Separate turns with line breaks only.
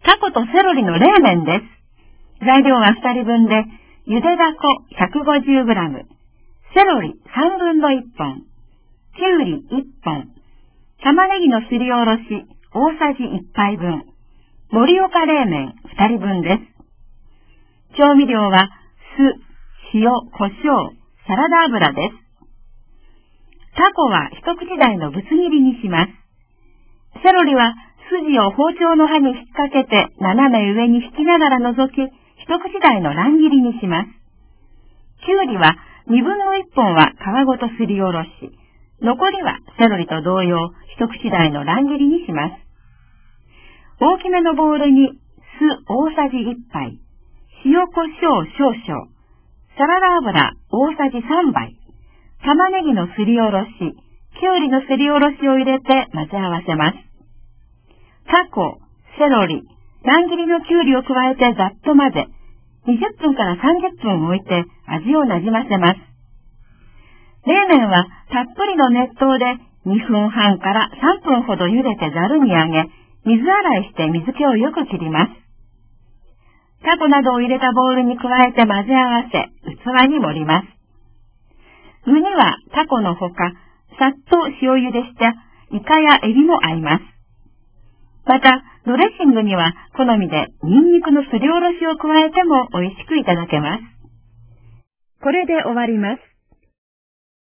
タコとセロリの冷麺です。材料は2人分で、ゆでだこ 150g、セロリ1/3本、きゅうり1本、玉ねぎのすりおろし大さじ1杯分、盛岡冷麺2人分です。調味料は酢、塩、胡椒、サラダ油です。タコは一口大のぶつ切りにします。セロリは筋を包丁の刃に引っ掛けて斜め上に引きながら除き、一口大の乱切りにします。きゅうりは1/2本は皮ごとすりおろし、残りはセロリと同様一口大の乱切りにします。大きめのボウルに酢大さじ1杯、塩コショウ少々、サラダ油大さじ3杯、玉ねぎのすりおろし、きゅうりのすりおろしを入れて混ぜ合わせます。タコ、セロリ、乱切りのきゅうりを加えてざっと混ぜ、20分から30分置いて味をなじませます。冷麺はたっぷりの熱湯で2分半から3分ほど茹でてざるにあげ、水洗いして水気をよく切ります。タコなどを入れたボウルに加えて混ぜ合わせ、器に盛ります。具にはタコのほか、さっと塩茹でしたイカやエビも合います。また、ドレッシングには好みでニンニクのすりおろしを加えても美味しくいただけます。これで終わります。